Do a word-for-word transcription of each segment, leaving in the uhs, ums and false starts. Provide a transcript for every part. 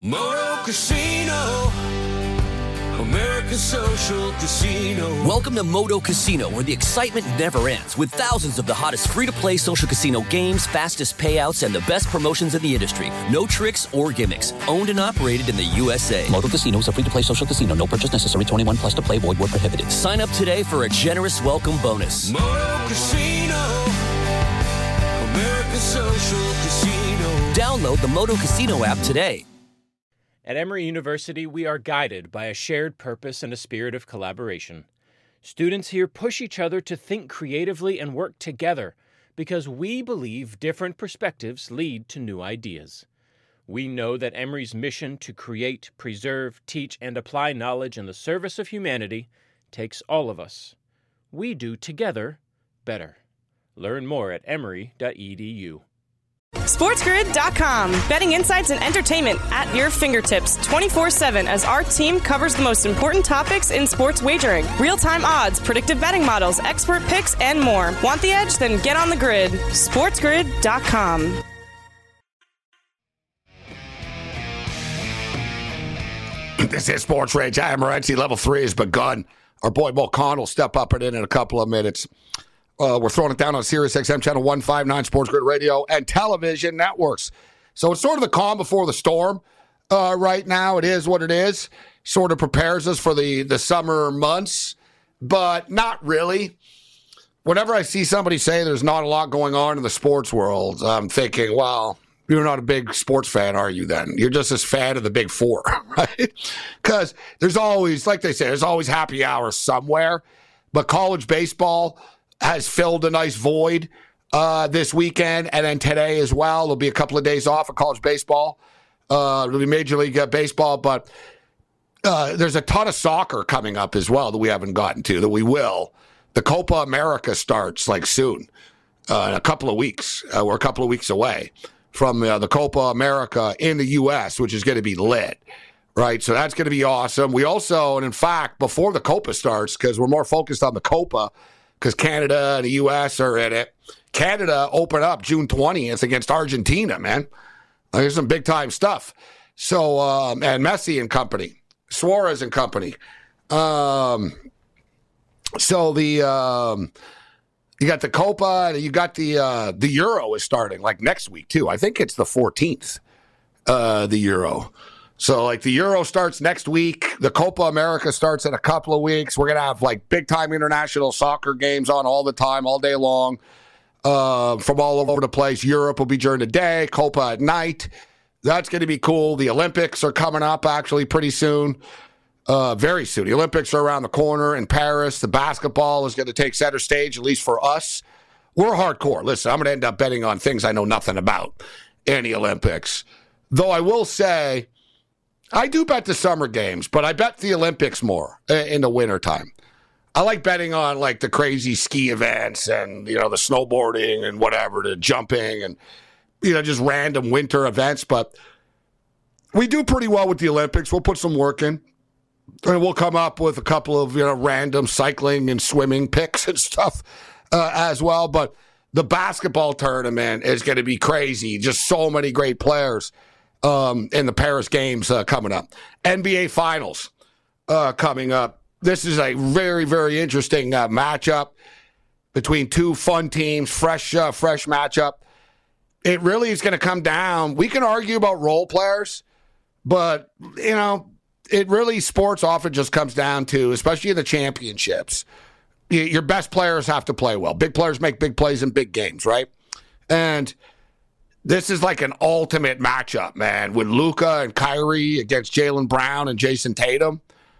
Moto Casino, America's social casino. Welcome to Moto Casino, where the excitement never ends, with thousands of the hottest free-to-play social casino games, fastest payouts, and the best promotions in the industry. No tricks or gimmicks. Owned and operated in the U S A. Moto Casino is a free-to-play social casino. No purchase necessary. twenty-one plus to play. Void where prohibited. Sign up today for a generous welcome bonus. Moto Casino, America's social casino. Download the Moto Casino app today. At Emory University, we are guided by a shared purpose and a spirit of collaboration. Students here push each other to think creatively and work together because we believe different perspectives lead to new ideas. We know that Emory's mission to create, preserve, teach, and apply knowledge in the service of humanity takes all of us. We do together better. Learn more at emory dot e d u. SportsGrid dot com. Betting insights and entertainment at your fingertips twenty-four seven as our team covers the most important topics in sports wagering. Real-time odds, predictive betting models, expert picks, and more. Want the edge? Then get on the grid. SportsGrid dot com. This is Sports Rage. I am Morency. Level three has begun. Our boy Mo Khan will step up and in in a couple of minutes. Uh, we're throwing it down on Sirius X M Channel one fifty-nine, Sports Grid Radio, and television networks. So it's sort of the calm before the storm uh, right now. It is what it is. Sort of prepares us for the, the summer months, but not really. Whenever I see somebody say there's not a lot going on in the sports world, I'm thinking, well, you're not a big sports fan, are you then? You're just this fan of the big four, right? Because there's always, like they say, there's always happy hours somewhere. But college baseball has filled a nice void uh, this weekend, and then today as well. There'll be a couple of days off of college baseball. Uh, it'll be Major League Baseball, but uh, there's a ton of soccer coming up as well that we haven't gotten to, that we will. The Copa America starts like soon, uh, in a couple of weeks. Uh, we're a couple of weeks away from uh, the Copa America in the U S, which is going to be lit, right? So that's going to be awesome. We also, and in fact, before the Copa starts, because we're more focused on the Copa, because Canada and the U S are in it. Canada open up June twentieth against Argentina, man. Like, there's some big-time stuff. So, um, and Messi and company. Suarez and company. Um, so, the um, you got the Copa, you got the uh, the Euro is starting, like, next week, too. I think it's the fourteenth, uh, the Euro. So, like, the Euro starts next week. The Copa America starts in a couple of weeks. We're going to have, like, big-time international soccer games on all the time, all day long, uh, from all over the place. Europe will be during the day, Copa at night. That's going to be cool. The Olympics are coming up, actually, pretty soon, uh, very soon. The Olympics are around the corner in Paris. The basketball is going to take center stage, at least for us. We're hardcore. Listen, I'm going to end up betting on things I know nothing about in the Olympics. Though I will say, I do bet the summer games, but I bet the Olympics more in the wintertime. I like betting on, like, the crazy ski events and, you know, the snowboarding and whatever, the jumping and, you know, just random winter events. But we do pretty well with the Olympics. We'll put some work in. And we'll come up with a couple of, you know, random cycling and swimming picks and stuff uh, as well. But the basketball tournament is going to be crazy. Just so many great players. Um, in the Paris games uh, coming up. N B A Finals uh, coming up. This is a very, very interesting uh, matchup between two fun teams, fresh, uh, fresh matchup. It really is going to come down. We can argue about role players, but, you know, it really, sports often just comes down to, especially in the championships, your best players have to play well. Big players make big plays in big games, right? And this is like an ultimate matchup, man, with Luka and Kyrie against Jaylen Brown and Jason Tatum.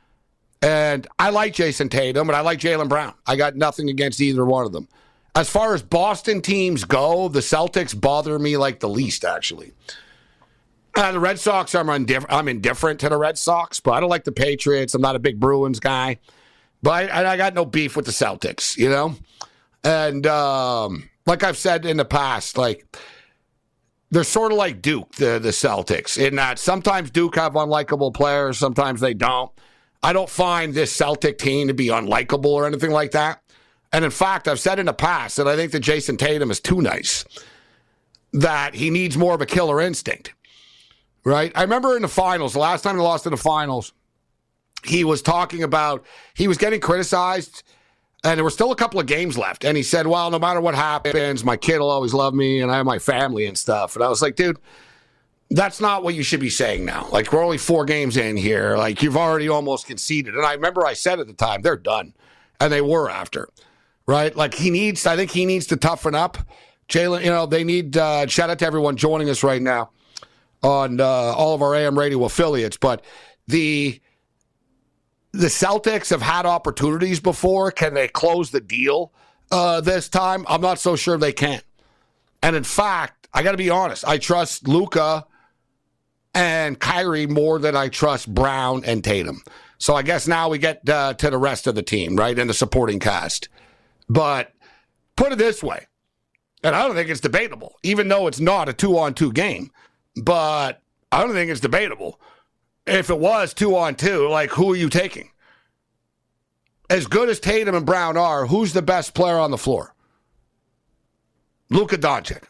And I like Jason Tatum, and I like Jaylen Brown. I got nothing against either one of them. As far as Boston teams go, the Celtics bother me like the least, actually. Uh, the Red Sox, I'm, indiff- I'm indifferent to the Red Sox, but I don't like the Patriots. I'm not a big Bruins guy. But I, I got no beef with the Celtics, you know? And um, like I've said in the past, like, they're sort of like Duke, the, the Celtics, in that sometimes Duke have unlikable players, sometimes they don't. I don't find this Celtic team to be unlikable or anything like that. And in fact, I've said in the past that I think that Jason Tatum is too nice, that he needs more of a killer instinct. right? I remember in the finals, the last time they lost in the finals, he was talking about, he was getting criticized, and there were still a couple of games left. And he said, well, no matter what happens, my kid will always love me, and I have my family and stuff. And I was like, dude, that's not what you should be saying now. Like, we're only four games in here. Like, you've already almost conceded. And I remember I said at the time, they're done. And they were after, right? Like, he needs, I think he needs to toughen up. Jalen, you know, they need, uh, shout out to everyone joining us right now on uh, all of our A M radio affiliates. But the the Celtics have had opportunities before. Can they close the deal uh, this time? I'm not so sure they can. And in fact, I got to be honest, I trust Luka and Kyrie more than I trust Brown and Tatum. So I guess now we get uh, to the rest of the team, right, and the supporting cast. But put it this way, and I don't think it's debatable, even though it's not a two-on-two game, but I don't think it's debatable. If it was two-on-two, like, who are you taking? As good as Tatum and Brown are, who's the best player on the floor? Luka Doncic.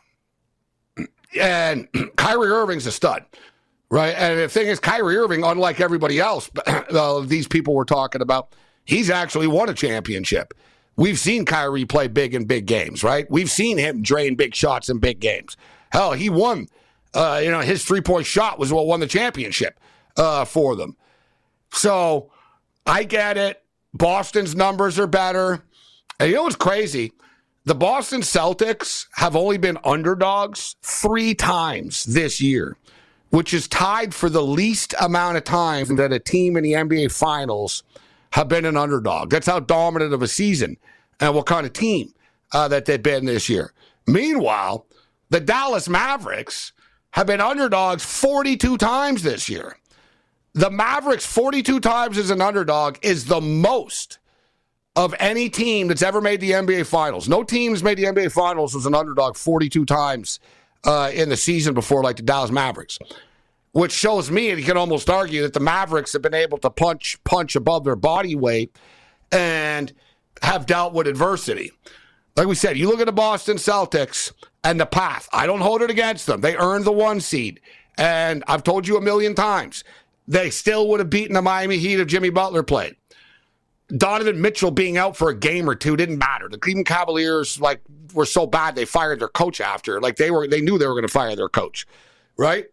And Kyrie Irving's a stud. Right, and the thing is, Kyrie Irving, unlike everybody else, uh, these people we're talking about, he's actually won a championship. We've seen Kyrie play big in big games, right? We've seen him drain big shots in big games. Hell, he won. Uh, you know, his three-point shot was what won the championship uh, for them. So I get it. Boston's numbers are better. And you know what's crazy? The Boston Celtics have only been underdogs three times this year, which is tied for the least amount of time that a team in the N B A Finals have been an underdog. That's how dominant of a season and what kind of team uh, that they've been this year. Meanwhile, the Dallas Mavericks have been underdogs forty-two times this year. The Mavericks forty-two times as an underdog is the most of any team that's ever made the N B A Finals. No team's made the N B A Finals as an underdog forty-two times Uh, in the season before, like the Dallas Mavericks, which shows me, and you can almost argue, that the Mavericks have been able to punch punch above their body weight and have dealt with adversity. Like we said, you look at the Boston Celtics and the path. I don't hold it against them. They earned the one seed. And I've told you a million times, they still would have beaten the Miami Heat if Jimmy Butler played. Donovan Mitchell being out for a game or two didn't matter. The Cleveland Cavaliers, like, were so bad they fired their coach after. Like, they were, they knew they were going to fire their coach, right?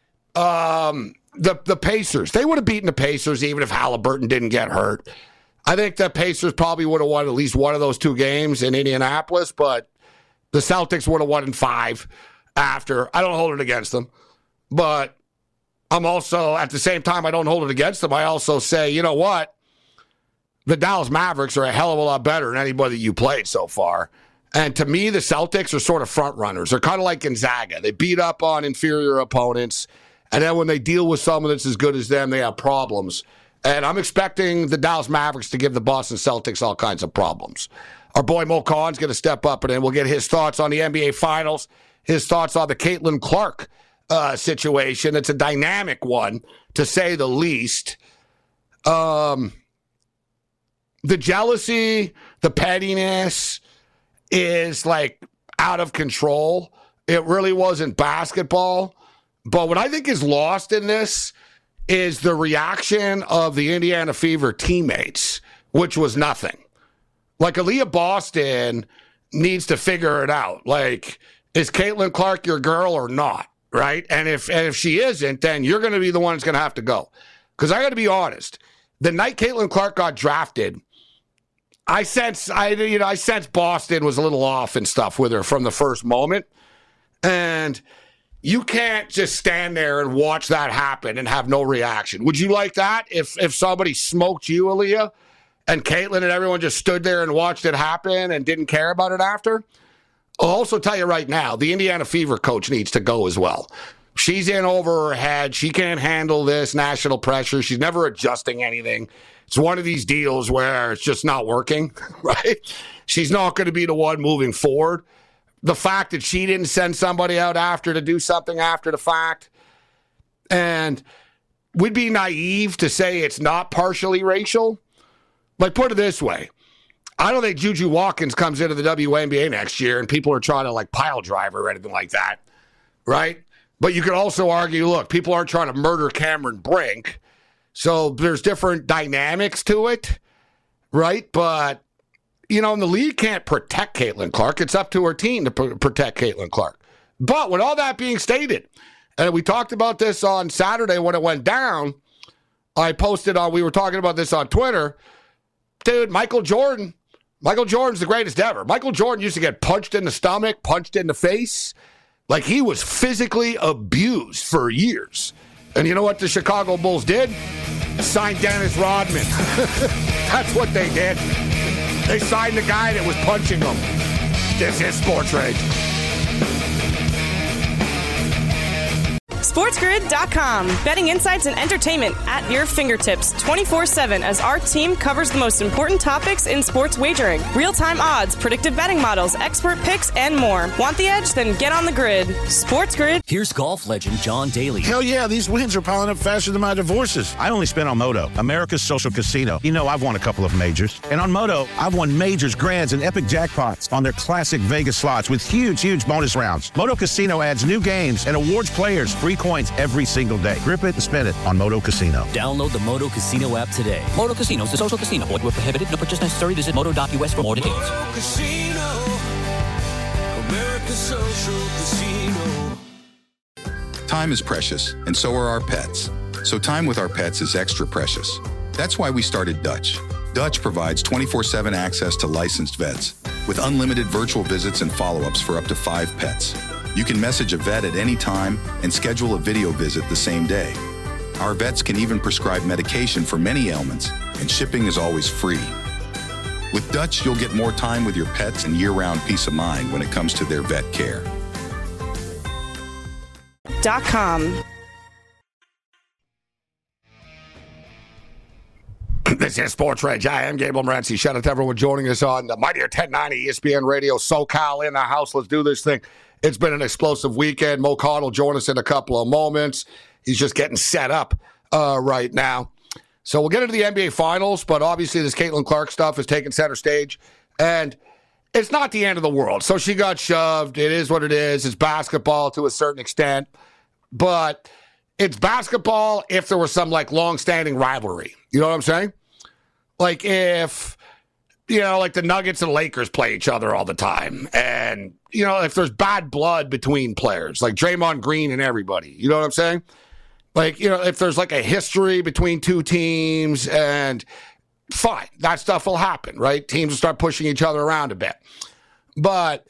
Um, the the Pacers, they would have beaten the Pacers even if Halliburton didn't get hurt. I think the Pacers probably would have won at least one of those two games in Indianapolis, but the Celtics would have won in five after. I don't hold it against them, but I'm also, at the same time, I don't hold it against them. I also say, you know what? The Dallas Mavericks are a hell of a lot better than anybody you played so far. And to me, the Celtics are sort of front runners. They're kind of like Gonzaga. They beat up on inferior opponents, and then when they deal with someone that's as good as them, they have problems. And I'm expecting the Dallas Mavericks to give the Boston Celtics all kinds of problems. Our boy Mo Khan's going to step up, and then we'll get his thoughts on the N B A Finals, his thoughts on the Caitlin Clark uh, situation. It's a dynamic one, to say the least. Um... The jealousy, the pettiness is, like, out of control. It really wasn't basketball. But what I think is lost in this is the reaction of the Indiana Fever teammates, which was nothing. Like, Aaliyah Boston needs to figure it out. Like, is Caitlin Clark your girl or not, right? And if, and if she isn't, then you're going to be the one that's going to have to go. Because I got to be honest. The night Caitlin Clark got drafted, I sense, I you know, I sense Boston was a little off and stuff with her from the first moment, and you can't just stand there and watch that happen and have no reaction. Would you like that if if somebody smoked you, Aaliyah, and Caitlin and everyone just stood there and watched it happen and didn't care about it after? I'll also tell you right now, the Indiana Fever coach needs to go as well. She's in over her head. She can't handle this national pressure. She's never adjusting anything. It's one of these deals where it's just not working, right? She's not going to be the one moving forward. The fact that she didn't send somebody out after to do something after the fact, and we'd be naive to say it's not partially racial. Like, put it this way. I don't think Juju Watkins comes into the W N B A next year and people are trying to, like, pile drive her or anything like that, right? But you could also argue, look, people aren't trying to murder Cameron Brink. So there's different dynamics to it, right? But, you know, and the league can't protect Caitlin Clark. It's up to her team to pr- protect Caitlin Clark. But with all that being stated, and we talked about this on Saturday when it went down, I posted on, we were talking about this on Twitter. Dude, Michael Jordan, Michael Jordan's the greatest ever. Michael Jordan used to get punched in the stomach, punched in the face. Like, he was physically abused for years. And you know what the Chicago Bulls did? Signed Dennis Rodman. That's what they did. They signed the guy that was punching them. This is Sports Rage. SportsGrid dot com. Betting insights and entertainment at your fingertips twenty-four seven as our team covers the most important topics in sports wagering. Real-time odds, predictive betting models, expert picks, and more. Want the edge? Then get on the grid. SportsGrid. Here's golf legend John Daly. Hell yeah, these wins are piling up faster than my divorces. I only spent on Moto, America's social casino. You know, I've won a couple of majors. And on Moto, I've won majors, grands, and epic jackpots on their classic Vegas slots with huge, huge bonus rounds. Moto Casino adds new games and awards players free coins every single day. Grip it and spin it on Moto Casino. Download the Moto Casino app today. Moto Casino is a social casino. Void where prohibited. No purchase necessary. Visit moto dot u s for more details. Moto Casino, America's social casino. Time is precious, and so are our pets. So time with our pets is extra precious. That's why we started Dutch. Dutch provides twenty-four seven access to licensed vets with unlimited virtual visits and follow-ups for up to five pets. You can message a vet at any time and schedule a video visit the same day. Our vets can even prescribe medication for many ailments, and shipping is always free. With Dutch, you'll get more time with your pets and year-round peace of mind when it comes to their vet care. Dot com. This is Sports Rage. I am Gable Morency. Shout out to everyone joining us on the Mightier ten ninety E S P N Radio. SoCal in the house. Let's do this thing. It's been an explosive weekend. Mo Cott will join us in a couple of moments. He's just getting set up uh, right now. So we'll get into the N B A Finals, but obviously this Caitlin Clark stuff is taking center stage. And it's not the end of the world. So she got shoved. It is what it is. It's basketball to a certain extent. But it's basketball if there was some, like, long-standing rivalry. You know what I'm saying? Like if, you know, like the Nuggets and Lakers play each other all the time. And, you know, if there's bad blood between players, like Draymond Green and everybody. You know what I'm saying? Like, you know, if there's like a history between two teams and fine, that stuff will happen, right? Teams will start pushing each other around a bit. But,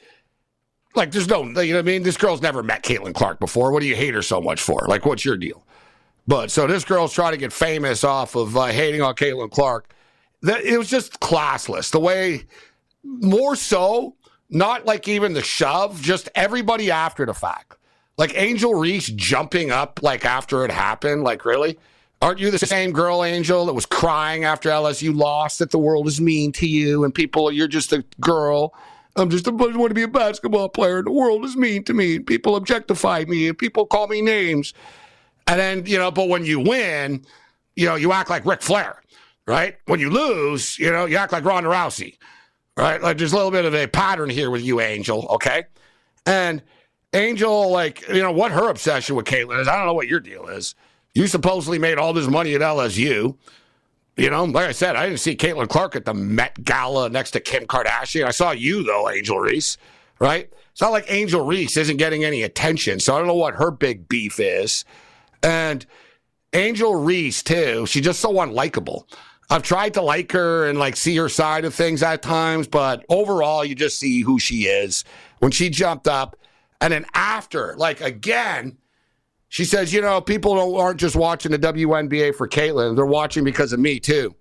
like, there's no, you know what I mean? This girl's never met Caitlin Clark before. What do you hate her so much for? Like, what's your deal? But so this girl's trying to get famous off of uh, hating on Caitlin Clark. It was just classless. The way, more so, not like even the shove, just everybody after the fact. Like Angel Reese jumping up like after it happened. Like, really? Aren't you the same girl, Angel, that was crying after L S U lost, that the world is mean to you and people, you're just a girl. I'm just a, I want to be a basketball player and the world is mean to me and people objectify me and people call me names. And then, you know, but when you win, you know, you act like Ric Flair. Right? When you lose, you know, you act like Ronda Rousey. Right? Like there's a little bit of a pattern here with you, Angel, okay? And Angel, like, you know, what her obsession with Caitlin is, I don't know what your deal is. You supposedly made all this money at L S U. You know, like I said, I didn't see Caitlin Clark at the Met Gala next to Kim Kardashian. I saw you, though, Angel Reese. Right? It's not like Angel Reese isn't getting any attention, so I don't know what her big beef is. And Angel Reese, too, she's just so unlikable. I've tried to like her and like see her side of things at times, but overall, you just see who she is. When she jumped up, and then after, like again, she says, you know, people don't, aren't just watching the W N B A for Caitlin. They're watching because of me, too.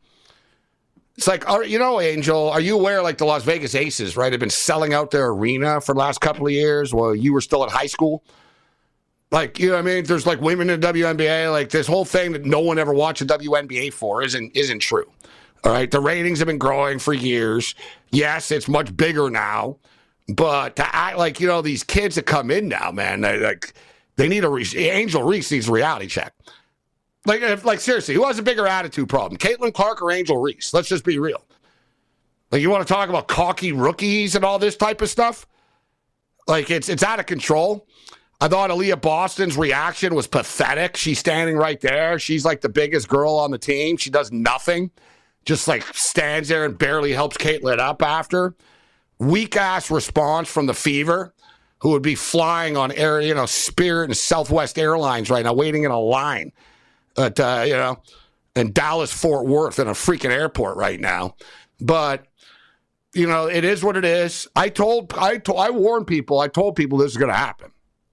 It's like, you know, Angel, are you aware, like the Las Vegas Aces, right, have been selling out their arena for the last couple of years while you were still in high school? Like, you know what I mean? There's like women in the W N B A, like this whole thing that no one ever watched the W N B A for isn't isn't true. All right. The ratings have been growing for years. Yes, it's much bigger now. But to act like, you know, these kids that come in now, man, they, like they need a re- Angel Reese needs a reality check. Like, if, like seriously, who has a bigger attitude problem? Caitlin Clark or Angel Reese? Let's just be real. Like, you want to talk about cocky rookies and all this type of stuff? Like, it's it's out of control. I thought Aaliyah Boston's reaction was pathetic. She's standing right there. She's like the biggest girl on the team. She does nothing. Just like stands there and barely helps Caitlin up after. Weak-ass response from the Fever, who would be flying on air, you know, Spirit and Southwest Airlines right now, waiting in a line at, uh, you know, in Dallas, Fort Worth in a freaking airport right now. But, you know, it is what it is. I told, I told, I warned people, I told people this is going to happen.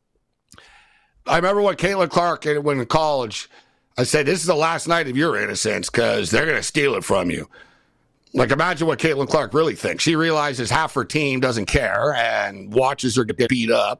I remember when Caitlin Clark went in college, I said, this is the last night of your innocence because they're going to steal it from you. Like, imagine what Caitlin Clark really thinks. She realizes half her team doesn't care and watches her get beat up.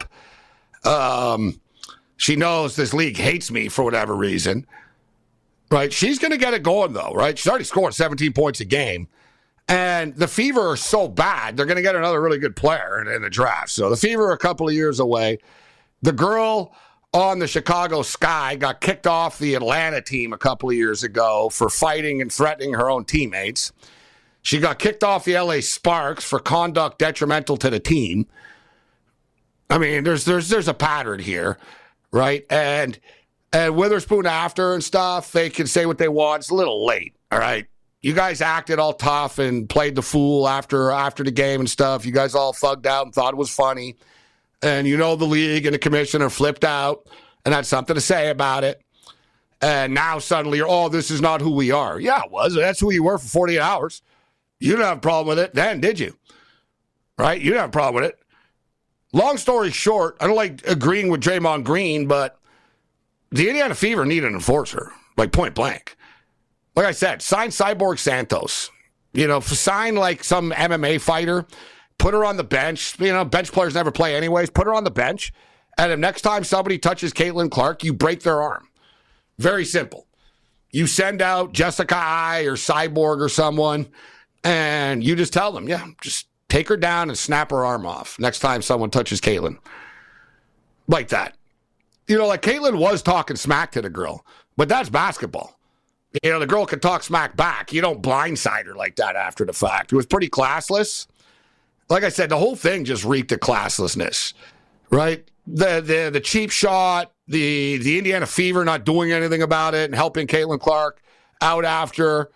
Um, she knows this league hates me for whatever reason. Right? She's going to get it going, though, right? She's already scored seventeen points a game. And the Fever are so bad, they're going to get another really good player in, in the draft. So the Fever are a couple of years away. The girl on the Chicago Sky got kicked off the Atlanta team a couple of years ago for fighting and threatening her own teammates. She got kicked off the L A Sparks for conduct detrimental to the team. I mean, there's there's there's a pattern here, right? And and Witherspoon after and stuff, they can say what they want. It's a little late, all right? You guys acted all tough and played the fool after after the game and stuff. You guys all thugged out and thought it was funny. And you know the league and the commissioner flipped out and had something to say about it. And now suddenly you're, oh, this is not who we are. Yeah, it was. That's who you were for forty-eight hours. You didn't have a problem with it then, did you? Right? You didn't have a problem with it. Long story short, I don't like agreeing with Draymond Green, but the Indiana Fever need an enforcer, like point blank. Like I said, sign Cyborg Santos. You know, sign like some M M A fighter. Put her on the bench. You know, bench players never play anyways. Put her on the bench. And if next time somebody touches Caitlin Clark, you break their arm. Very simple. You send out Jessica I or Cyborg or someone, and you just tell them, yeah, just take her down and snap her arm off next time someone touches Caitlin. Like that. You know, like Caitlin was talking smack to the girl, but that's basketball. You know, the girl can talk smack back. You don't blindside her like that after the fact. It was pretty classless. Like I said, the whole thing just reeked of classlessness, right? The the the cheap shot, the the Indiana Fever not doing anything about it and helping Caitlin Clark out after,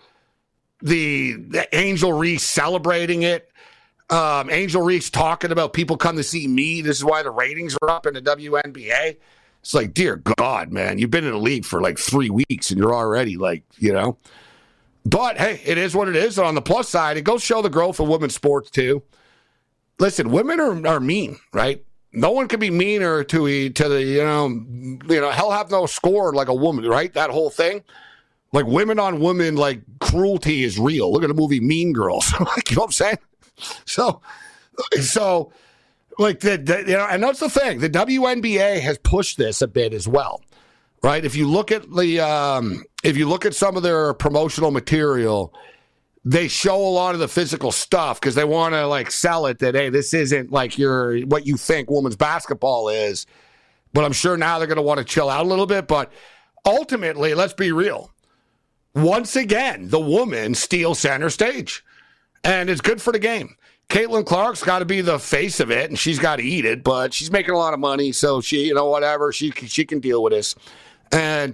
the, the Angel Reese celebrating it, um, Angel Reese talking about people come to see me. This is why the ratings are up in the W N B A. It's like, dear God, man, you've been in the league for like three weeks and you're already like, you know. But, hey, it is what it is. And on the plus side, it goes show the growth of women's sports, too. Listen, women are, are mean, right? No one can be meaner to to the, you know, you know, hell have no score like a woman, right? That whole thing. Like women on women, like cruelty is real. Look at the movie Mean Girls. Like, you know what I'm saying? So, so like, the, the, you know, and that's the thing. The W N B A has pushed this a bit as well, right? If you look at the, um, if you look at some of their promotional material, they show a lot of the physical stuff because they want to like sell it that, hey, this isn't like your what you think women's basketball is. But I'm sure now they're going to want to chill out a little bit. But ultimately, let's be real. Once again, the woman steals center stage. And it's good for the game. Caitlin Clark's got to be the face of it, and she's got to eat it. But she's making a lot of money, so she, you know, whatever, she she can deal with this. And,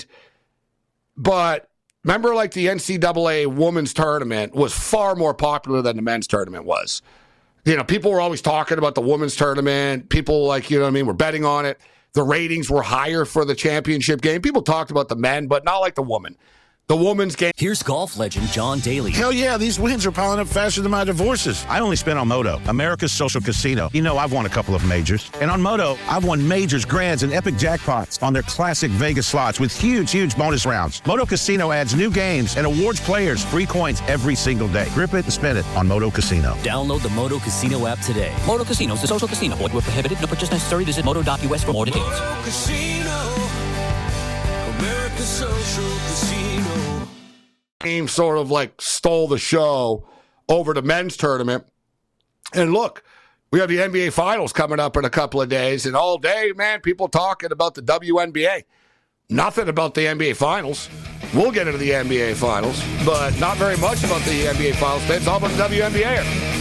but... Remember, like, the N C double A women's tournament was far more popular than the men's tournament was. You know, people were always talking about the women's tournament. People, like, you know what I mean, were betting on it. The ratings were higher for the championship game. People talked about the men, but not like the women. The women's game. Here's golf legend John Daly. Hell yeah, these wins are piling up faster than my divorces. I only spent on Moto, America's social casino. You know, I've won a couple of majors. And on Moto, I've won majors, grands, and epic jackpots on their classic Vegas slots with huge, huge bonus rounds. Moto Casino adds new games and awards players free coins every single day. Grip it and spin it on Moto Casino. Download the Moto Casino app today. Moto Casino is a social casino. Void where prohibited. No purchase necessary. Visit moto dot U S for more details. Moto Casino, America's social casino. Team sort of like stole the show over the men's tournament. And look, we have the N B A Finals coming up in a couple of days, and all day, man, people talking about the W N B A. Nothing about the N B A Finals. We'll get into the N B A Finals, but not very much about the N B A Finals. It's all about the W N B A.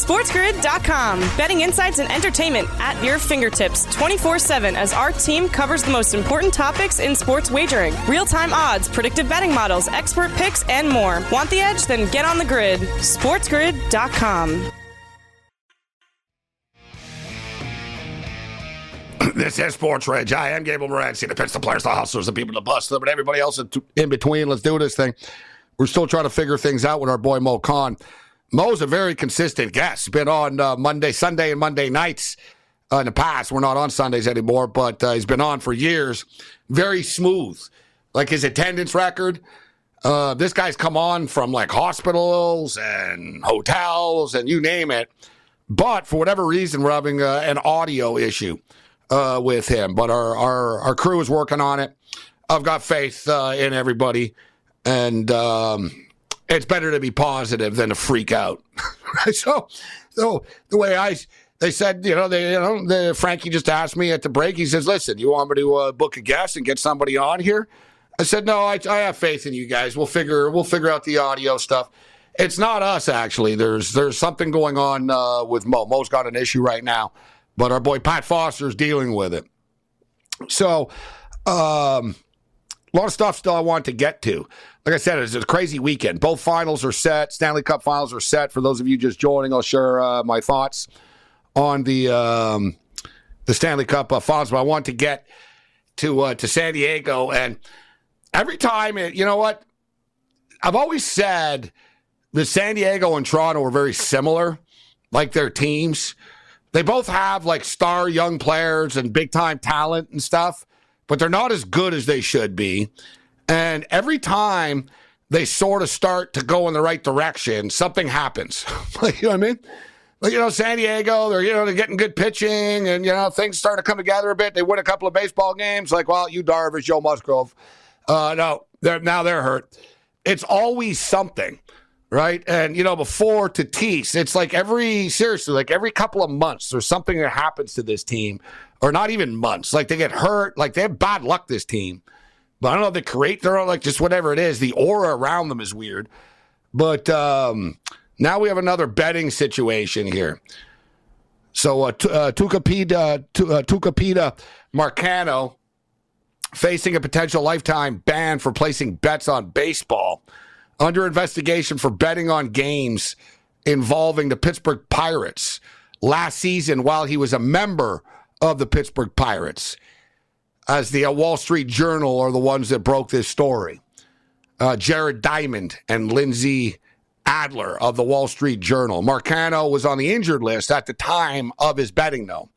SportsGrid dot com. Betting insights and entertainment at your fingertips twenty-four seven as our team covers the most important topics in sports wagering. Real-time odds, predictive betting models, expert picks, and more. Want the edge? Then get on the grid. SportsGrid dot com. This is Sports Rage. I am Gabriel Morency, the pitch, the players, the hustlers, the people, the bust, but everybody else in between. Let's do this thing. We're still trying to figure things out with our boy Mo Khan. Mo's a very consistent guest. Been on uh, Monday, Sunday, and Monday nights uh, in the past. We're not on Sundays anymore, but uh, he's been on for years. Very smooth. Like his attendance record. Uh, this guy's come on from like hospitals and hotels and you name it. But for whatever reason, we're having uh, an audio issue uh, with him. But our, our, our crew is working on it. I've got faith uh, in everybody. And um, it's better to be positive than to freak out. so, so the way I, they said, you know, they, you know, the, Frankie just asked me at the break. He says, "Listen, you want me to uh, book a guest and get somebody on here?" I said, "No, I, I have faith in you guys. We'll figure, we'll figure out the audio stuff." It's not us actually. There's, there's something going on uh, with Mo. Mo's got an issue right now, but our boy Pat Foster's dealing with it. So, um. A lot of stuff still I want to get to. Like I said, it's a crazy weekend. Both finals are set. Stanley Cup finals are set. For those of you just joining, I'll share uh, my thoughts on the um, the Stanley Cup uh, finals. But I want to get to uh, to San Diego. And every time, it, you know what? I've always said that San Diego and Toronto are very similar, like their teams. They both have like star young players and big-time talent and stuff. But they're not as good as they should be. And every time they sort of start to go in the right direction, something happens. Like, you know what I mean? Like, you know, San Diego, they're, you know, they're getting good pitching and, you know, things start to come together a bit. They win a couple of baseball games. Like, well, you Darvish, Joe Musgrove. Uh, no, they're, now they're hurt. It's always something, right? And, you know, before Tatis, it's like every, seriously, like every couple of months, there's something that happens to this team. Or not even months. Like, they get hurt. Like, they have bad luck, this team. But I don't know if they create their own, like, just whatever it is. The aura around them is weird. But um, now we have another betting situation here. So, uh, t- uh, Tucupita, t- uh, Tucupita Marcano facing a potential lifetime ban for placing bets on baseball. Under investigation for betting on games involving the Pittsburgh Pirates last season while he was a member of the Pittsburgh Pirates, as the uh, Wall Street Journal are the ones that broke this story. Uh, Jared Diamond and Lindsay Adler of the Wall Street Journal. Marcano was on the injured list at the time of his betting, though.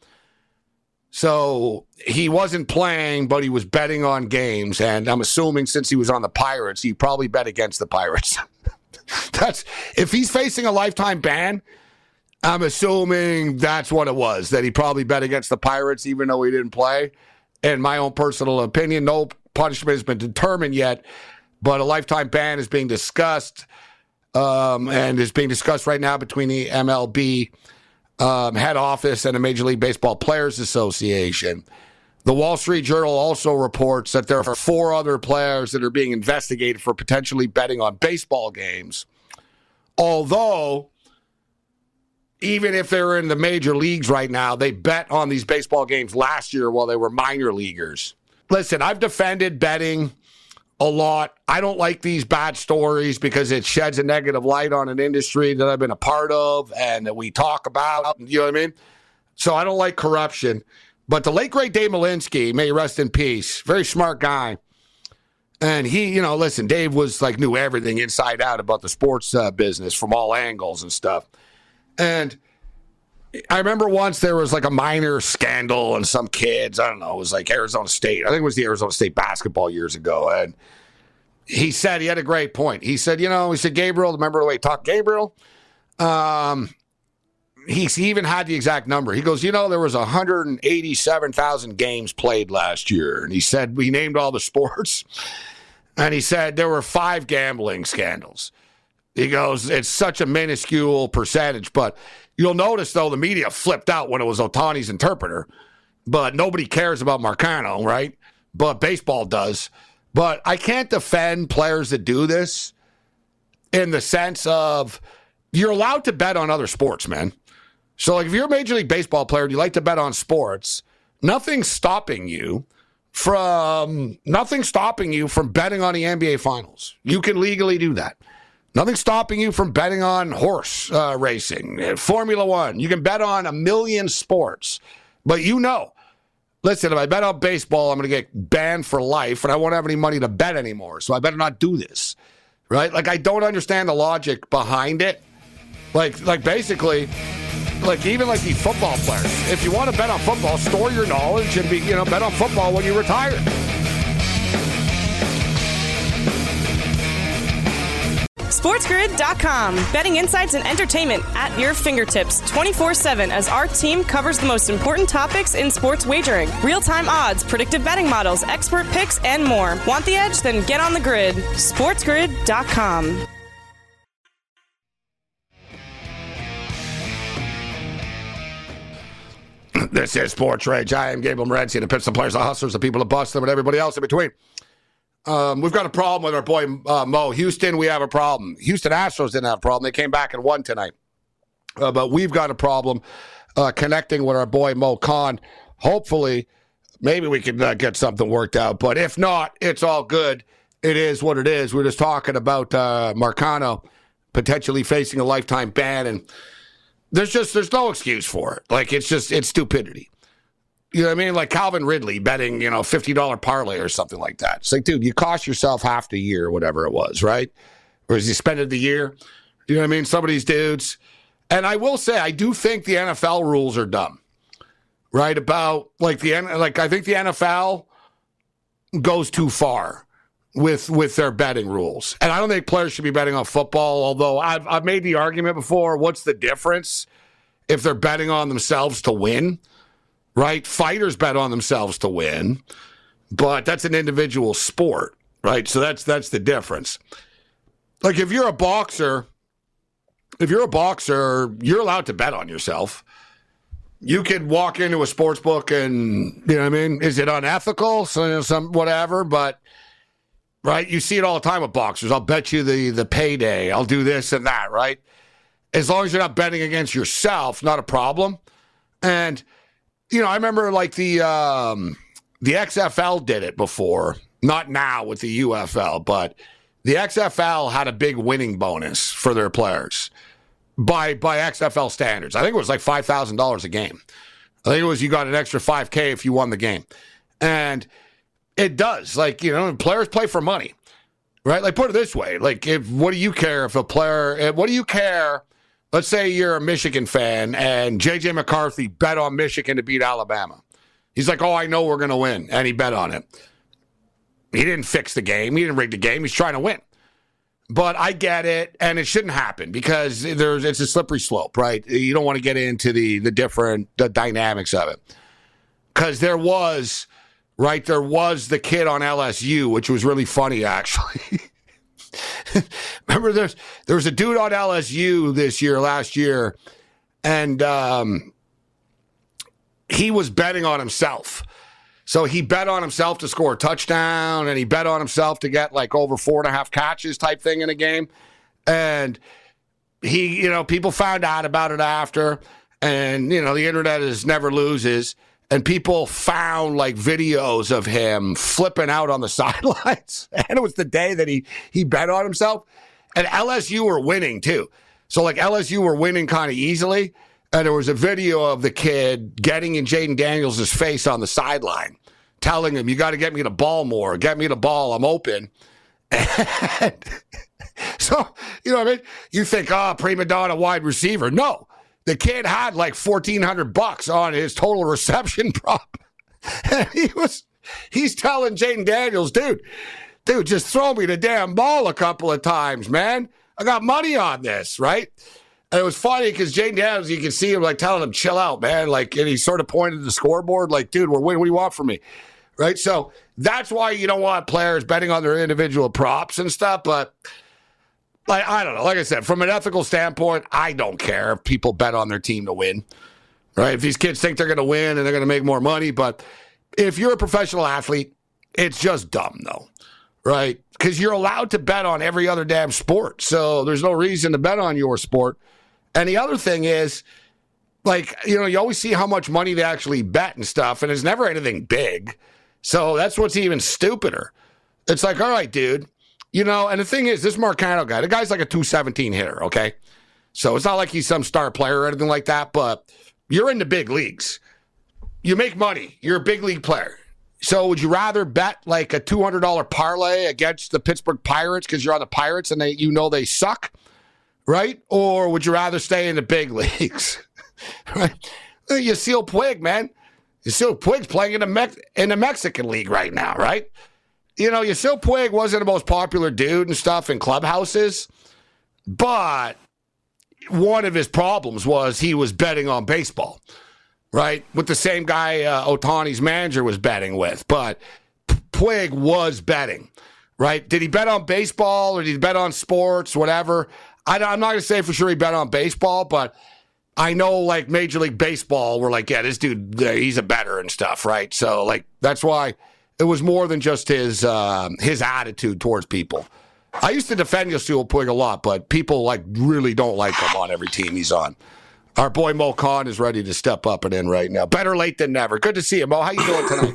So he wasn't playing, but he was betting on games. And I'm assuming since he was on the Pirates, he probably bet against the Pirates. That's if he's facing a lifetime ban, I'm assuming that's what it was, that he probably bet against the Pirates even though he didn't play. In my own personal opinion, no punishment has been determined yet, but a lifetime ban is being discussed um, and is being discussed right now between the M L B um, head office and the Major League Baseball Players Association. The Wall Street Journal also reports that there are four other players that are being investigated for potentially betting on baseball games. Although, even if they're in the major leagues right now, they bet on these baseball games last year while they were minor leaguers. Listen, I've defended betting a lot. I don't like these bad stories because it sheds a negative light on an industry that I've been a part of and that we talk about. You know what I mean? So I don't like corruption. But the late, great Dave Malinsky, may he rest in peace, very smart guy. And he, you know, listen, Dave was like, knew everything inside out about the sports uh, business from all angles and stuff. And I remember once there was like a minor scandal and some kids, I don't know, it was like Arizona State. I think it was the Arizona State basketball years ago. And he said, he had a great point. He said, you know, he said, Gabriel, remember the way he talked, Gabriel? Um, he, he even had the exact number. He goes, you know, there was one hundred eighty-seven thousand games played last year. And he said, we named all the sports. And he said there were five gambling scandals. He goes, it's such a minuscule percentage, but you'll notice, though, the media flipped out when it was Ohtani's interpreter, but nobody cares about Marcano, right? But baseball does. But I can't defend players that do this in the sense of you're allowed to bet on other sports, man. So, like, if you're a Major League Baseball player and you like to bet on sports, nothing's stopping you from nothing's stopping you from betting on the N B A Finals. You can legally do that. Nothing's stopping you from betting on horse uh, racing, Formula One. You can bet on a million sports. But you know, listen, if I bet on baseball, I'm going to get banned for life, and I won't have any money to bet anymore. So I better not do this, right? Like, I don't understand the logic behind it. Like, like basically, like even like these football players, if you want to bet on football, store your knowledge and be, you know, bet on football when you retire. SportsGrid dot com. Betting insights and entertainment at your fingertips twenty-four seven as our team covers the most important topics in sports wagering. Real-time odds, predictive betting models, expert picks, and more. Want the edge? Then get on the grid. SportsGrid dot com. This is Sports Rage. I am Gabriel Morency, the pits, the players, the hustlers, the people that bust them, and everybody else in between. Um, we've got a problem with our boy uh, Mo. Houston, we have a problem. Houston Astros didn't have a problem. They came back and won tonight. Uh, but we've got a problem uh, connecting with our boy Mo Khan. Hopefully, maybe we can uh, get something worked out. But if not, it's all good. It is what it is. We're just talking about uh, Marcano potentially facing a lifetime ban. And there's just, there's no excuse for it. Like, it's just, it's stupidity. You know what I mean? Like Calvin Ridley betting, you know, fifty dollars parlay or something like that. It's like, dude, you cost yourself half the year or whatever it was, right? Or is he spending the year? You know what I mean? Some of these dudes. And I will say, I do think the N F L rules are dumb, right? About, like, the like I think the N F L goes too far with with their betting rules. And I don't think players should be betting on football, although I've, I've made the argument before, what's the difference if they're betting on themselves to win? Right? Fighters bet on themselves to win, but that's an individual sport, right? So that's that's the difference. Like if you're a boxer, if you're a boxer, you're allowed to bet on yourself. You could walk into a sports book and, you know what I mean? Is it unethical? So, you know, some whatever, but right? You see it all the time with boxers. I'll bet you the the payday. I'll do this and that, right? As long as you're not betting against yourself, not a problem. And you know, I remember like the um, the X F L did it before, not now with the U F L, but the X F L had a big winning bonus for their players by by X F L standards. I think it was like five thousand dollars a game. I think it was you got an extra five K if you won the game. And it does. Like, you know, players play for money, right? Like, put it this way. Like, if what do you care if a player, what do you care? Let's say you're a Michigan fan and J J McCarthy bet on Michigan to beat Alabama. He's like, oh, I know we're going to win. And he bet on it. He didn't fix the game. He didn't rig the game. He's trying to win. But I get it, and it shouldn't happen because there's it's a slippery slope, right? You don't want to get into the the different the dynamics of it. Because there was, right, there was the kid on L S U, which was really funny, actually. Remember, there's there was a dude on L S U this year, last year, and um, he was betting on himself. So he bet on himself to score a touchdown, and he bet on himself to get like over four and a half catches type thing in a game. And he, you know, people found out about it after, and, you know, the internet is never loses. And people found like videos of him flipping out on the sidelines. And it was the day that he he bet on himself. And L S U were winning too. So like L S U were winning kind of easily. And there was a video of the kid getting in Jaden Daniels' face on the sideline, telling him, you got to get me the ball more. Get me the ball. I'm open. And so, you know what I mean? You think, oh, prima donna wide receiver. No. The kid had like fourteen hundred bucks on his total reception prop. And he was, he's telling Jaden Daniels, dude, dude, just throw me the damn ball a couple of times, man. I got money on this, right? And it was funny because Jaden Daniels, you can see him like telling him, chill out, man. Like, and he sort of pointed to the scoreboard, like, dude, we're winning. What do you want from me? Right? So that's why you don't want players betting on their individual props and stuff. But like, I don't know. Like I said, from an ethical standpoint, I don't care if people bet on their team to win. Right? If these kids think they're going to win and they're going to make more money. But if you're a professional athlete, it's just dumb, though. right? Because you're allowed to bet on every other damn sport. So there's no reason to bet on your sport. And the other thing is, like, you know, you always see how much money they actually bet and stuff, and it's never anything big. So that's what's even stupider. It's like, all right, dude, you know, and the thing is, this Marcano guy, the guy's like a two seventeen hitter, okay? So it's not like he's some star player or anything like that, but you're in the big leagues. You make money. You're a big league player. So would you rather bet like a two hundred dollars parlay against the Pittsburgh Pirates because you're on the Pirates and they, you know they suck, right? Or would you rather stay in the big leagues? Right? Yasiel Puig, man. Yasiel Puig's playing in the, Mex- in the Mexican League right now, right? You know, Yasiel Puig wasn't the most popular dude and stuff in clubhouses, but one of his problems was he was betting on baseball, right? With the same guy uh, Ohtani's manager was betting with. But Puig was betting, right? Did he bet on baseball or did he bet on sports, whatever? I, I'm not going to say for sure he bet on baseball, but I know, like, Major League Baseball were like, yeah, this dude, he's a bettor and stuff, right? So, like, that's why it was more than just his uh, his attitude towards people. I used to defend Yasiel Puig a lot, but people, like, really don't like him on every team he's on. Our boy Mo Khan is ready to step up and in right now. Better late than never. Good to see you, Mo. How you doing tonight?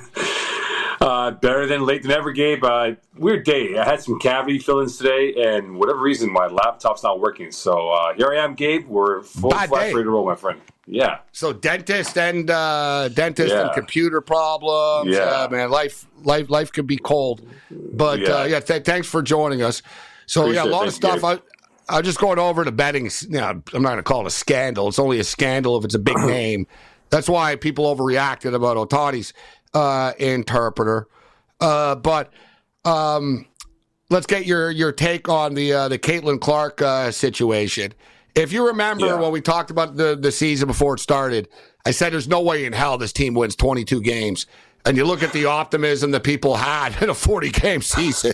Uh, better than late than ever, Gabe. Uh, weird day. I had some cavity fill-ins today, and whatever reason, my laptop's not working. So uh, here I am, Gabe. We're full flash ready to roll, my friend. Yeah. So dentist and uh, dentist yeah. and computer problems. Yeah, uh, man, life, life, life could be cold. But yeah, uh, yeah th- thanks for joining us. So Appreciate yeah, a lot it. of stuff. I, I'm just going over the betting. You know, I'm not going to call it a scandal. It's only a scandal if it's a big name. That's why people overreacted about Ohtani's uh, interpreter. Uh, but um, let's get your your take on the uh, the Caitlin Clark uh, situation. If you remember yeah. when we talked about the, the season before it started, I said there's no way in hell this team wins twenty-two games. And you look at the optimism that people had in a forty-game season.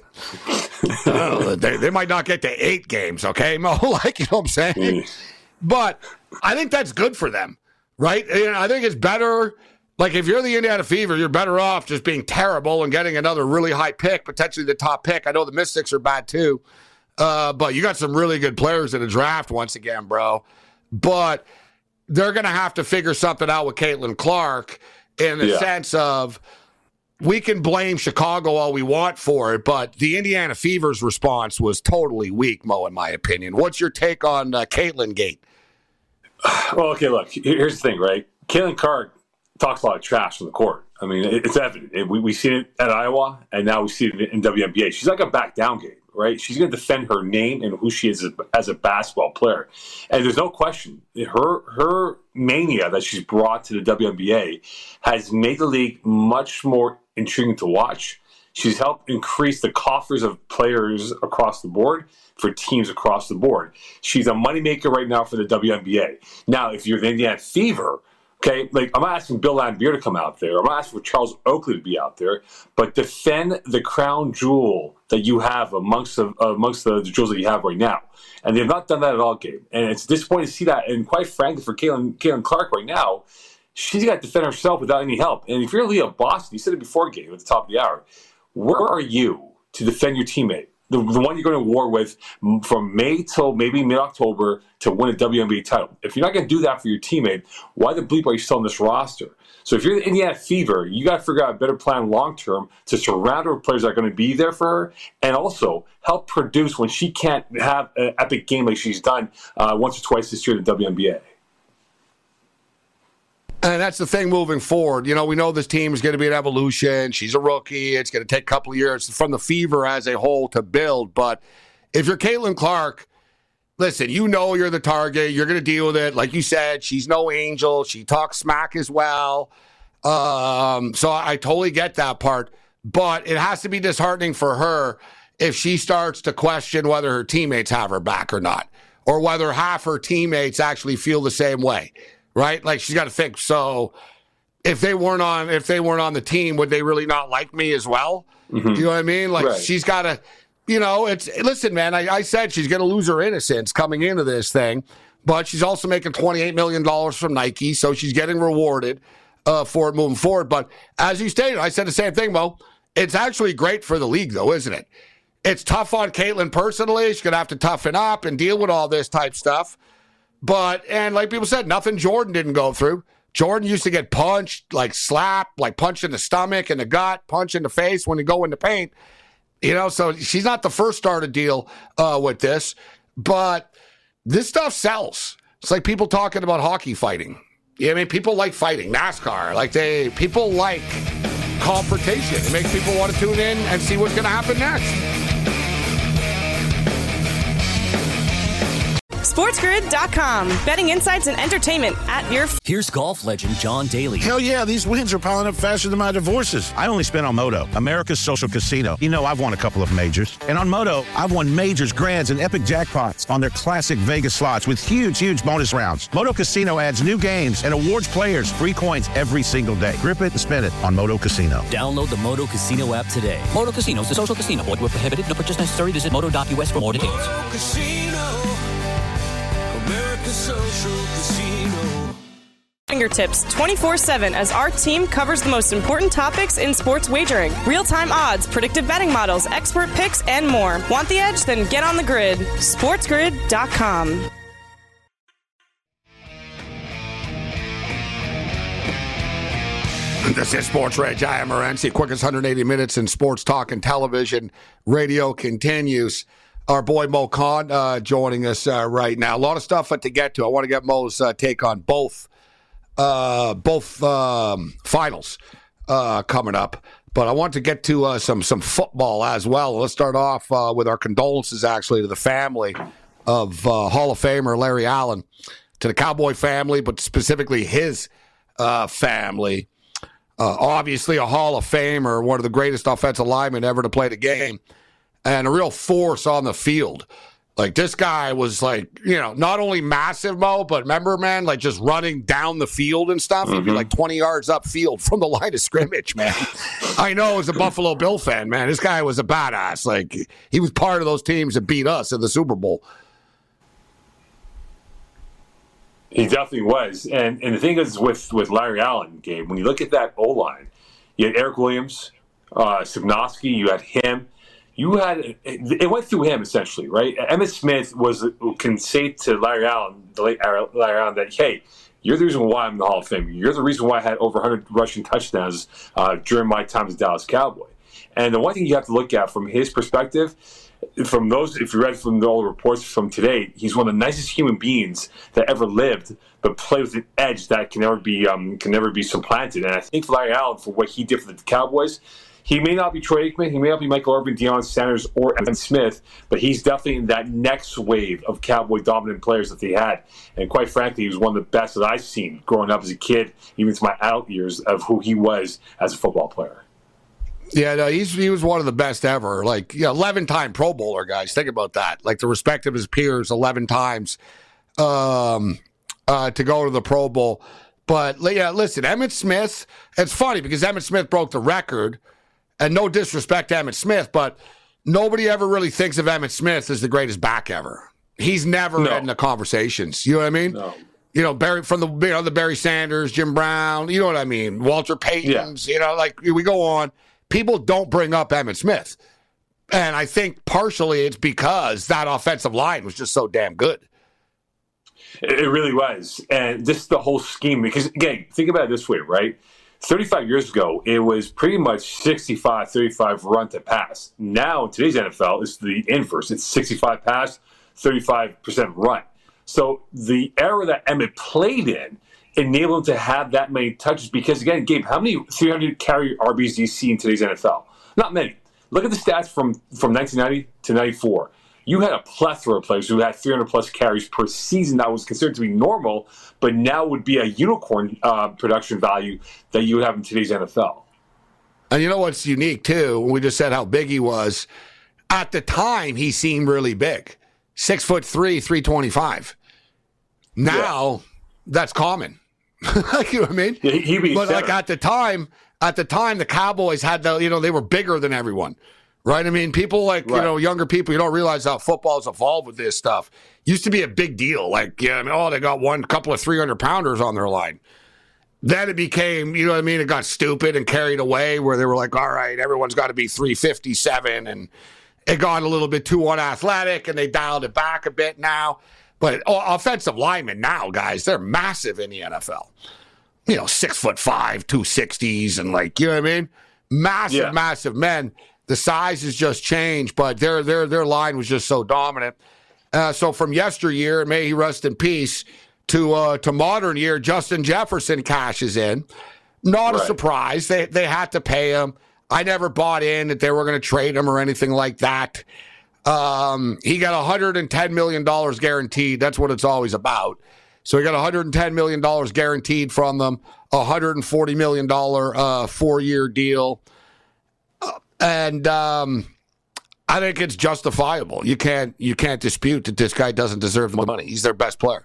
uh, they, they might not get to eight games, okay, Mo? Like, you know what I'm saying? Mm. But I think that's good for them, right? And I think it's better. Like, if you're the Indiana Fever, you're better off just being terrible and getting another really high pick, potentially the top pick. I know the Mystics are bad too. Uh, but you got some really good players in the draft once again, bro. But they're going to have to figure something out with Caitlin Clark in the yeah. sense of we can blame Chicago all we want for it, but the Indiana Fever's response was totally weak, Mo, in my opinion. What's your take on uh, Caitlin Gate? Well, okay, look, here's the thing, right? Caitlin Clark talks a lot of trash on the court. I mean, it's evident. We, we see it at Iowa, and now we see it in W N B A. She's like a back down game, right? She's going to defend her name and who she is as, as a basketball player. And there's no question, her her mania that she's brought to the W N B A has made the league much more intriguing to watch. She's helped increase the coffers of players across the board for teams across the board. She's a moneymaker right now for the W N B A. Now, if you're the Indiana Fever, okay, like, I'm not asking Bill Laimbeer to come out there. I'm not asking for Charles Oakley to be out there. But defend the crown jewel that you have amongst the, uh, amongst the, the jewels that you have right now. And they've not done that at all, Gabe. And it's disappointing to see that. And quite frankly, for Caitlin, Caitlin Clark right now, she's got to defend herself without any help. And if you're Leah Boston, you said it before, Gabe, at the top of the hour, where are you to defend your teammate? The, the one you're going to war with from May till maybe mid-October to win a W N B A title. If you're not going to do that for your teammate, why the bleep are you still on this roster? So if you're the Indiana Fever, you got to figure out a better plan long-term to surround her with players that are going to be there for her and also help produce when she can't have an epic game like she's done uh, once or twice this year in the W N B A. And that's the thing moving forward. You know, we know this team is going to be an evolution. She's a rookie. It's going to take a couple of years from the Fever as a whole to build. But if you're Caitlin Clark, listen, you know you're the target. You're going to deal with it. Like you said, she's no angel. She talks smack as well. Um, so I totally get that part. But it has to be disheartening for her if she starts to question whether her teammates have her back or not, or whether half her teammates actually feel the same way. Right? Like, she's got to think, so if they weren't on if they weren't on the team, would they really not like me as well? Mm-hmm. You know what I mean? Like, right. She's got to, you know, it's, listen, man, I, I said she's going to lose her innocence coming into this thing, but she's also making twenty-eight million dollars from Nike, so she's getting rewarded uh, for it moving forward. But as you stated, I said the same thing, Mo. It's actually great for the league, though, isn't it? It's tough on Caitlin personally. She's going to have to toughen up and deal with all this type stuff. But, and like people said, nothing Jordan didn't go through. Jordan used to get punched, like slapped, like punched in the stomach, in the gut, punch in the face when you go into paint. You know, so she's not the first star to deal uh, with this. But this stuff sells. It's like people talking about hockey fighting. Yeah, I mean, people like fighting. NASCAR, like they, people like confrontation. It makes people want to tune in and see what's going to happen next. SportsGrid dot com. Betting insights and entertainment at your... Here's golf legend John Daly. Hell yeah, these wins are piling up faster than my divorces. I only spent on Moto, America's social casino. You know I've won a couple of majors. And on Moto, I've won majors, grands, and epic jackpots on their classic Vegas slots with huge, huge bonus rounds. Moto Casino adds new games and awards players free coins every single day. Grip it and spin it on Moto Casino. Download the Moto Casino app today. Moto Casino is a social casino. Void where prohibited. No purchase necessary. Visit moto dot u s for more details. Moto Casino, America's social casino. Fingertips twenty-four seven as our team covers the most important topics in sports wagering. Real-time odds, predictive betting models, expert picks, and more. Want the edge? Then get on the grid. SportsGrid dot com. This is Sports Rage. I am Morency. Quickest one hundred eighty minutes in sports talk and television. Radio continues. Our boy Mo Khan uh, joining us uh, right now. A lot of stuff uh, to get to. I want to get Mo's uh, take on both uh, both um, finals uh, coming up. But I want to get to uh, some some football as well. Let's start off uh, with our condolences, actually, to the family of uh, Hall of Famer Larry Allen, to the Cowboy family, but specifically his uh, family. Uh, obviously, a Hall of Famer, one of the greatest offensive linemen ever to play the game, and a real force on the field. Like, this guy was, like, you know, not only massive, Mo, but remember, man, like, just running down the field and stuff. Mm-hmm. He'd be, like, twenty yards upfield from the line of scrimmage, man. I know, as a Buffalo Bill fan, man, this guy was a badass. Like, he was part of those teams that beat us in the Super Bowl. He definitely was. And and the thing is with, with Larry Allen, Gabe, when you look at that O-line, you had Eric Williams, uh, Sibnowski, you had him. You had it, it went through him, essentially, right? Emmitt Smith was can say to Larry Allen, the late Larry Allen, that, hey, you're the reason why I'm in the Hall of Fame. You're the reason why I had over one hundred rushing touchdowns uh, during my time as a Dallas Cowboy. And the one thing you have to look at from his perspective, from those, if you read from all the reports from today, he's one of the nicest human beings that ever lived, but played with an edge that can never be um, can never be supplanted. And I think for Larry Allen, for what he did for the Cowboys, he may not be Troy Aikman, he may not be Michael Irvin, Deion Sanders, or Evan Smith, but he's definitely in that next wave of Cowboy dominant players that they had. And quite frankly, he was one of the best that I've seen growing up as a kid, even to my adult years, of who he was as a football player. Yeah, no, he's he was one of the best ever. Like, yeah, eleven-time Pro Bowler, guys. Think about that. Like, the respect of his peers eleven times um, uh, to go to the Pro Bowl. But, yeah, listen, Emmitt Smith, it's funny because Emmitt Smith broke the record, and no disrespect to Emmitt Smith, but nobody ever really thinks of Emmitt Smith as the greatest back ever. He's never no. in the conversations. You know what I mean? No. You know, Barry from the you know the Barry Sanders, Jim Brown. You know what I mean? Walter Payton's. Yeah. You know, like we go on. People don't bring up Emmitt Smith. And I think partially it's because that offensive line was just so damn good. It really was. And just the whole scheme, because, again, think about it this way, right? thirty-five years ago, it was pretty much sixty-five thirty-five run to pass. Now, in today's N F L, it's the inverse. It's sixty-five pass, thirty-five percent run. So the era that Emmitt played in enable him to have that many touches because, again, Gabe, how many three hundred carry R Bs do you see in today's N F L? Not many. Look at the stats from, from nineteen ninety to ninety-four. You had a plethora of players who had three hundred plus carries per season that was considered to be normal, but now would be a unicorn uh, production value that you would have in today's N F L. And you know what's unique, too? We just said how big he was. At the time, he seemed really big. Six foot three, three twenty-five. Now, yeah. that's common. You know what I mean? Yeah, he, he but like at the time, at the time, the Cowboys had the, you know, they were bigger than everyone, right? I mean, people like, right. you know, younger people, you don't realize how football's evolved with this stuff. Used to be a big deal. Like, yeah, I mean, oh, they got one couple of three hundred pounders on their line. then it became, you know what I mean, it got stupid and carried away where they were like, all right, everyone's got to be three fifty-seven, and it got a little bit too unathletic, and they dialed it back a bit now. But oh, offensive linemen now, guys, they're massive in the N F L. You know, six foot five, two sixties, and like, you know what I mean? Massive, yeah. massive men. The size has just changed, but their their their line was just so dominant. Uh, so from yesteryear, may he rest in peace, to uh, to modern year, Justin Jefferson cashes in. Not right. a surprise. They they had to pay him. I never bought in that they were going to trade him or anything like that. Um, he got one hundred ten million dollars guaranteed. That's what it's always about. So he got one hundred ten million dollars guaranteed from them, a one hundred forty million dollars uh, four-year deal. Uh, and um, I think it's justifiable. You can't you can't dispute that this guy doesn't deserve the money. He's their best player.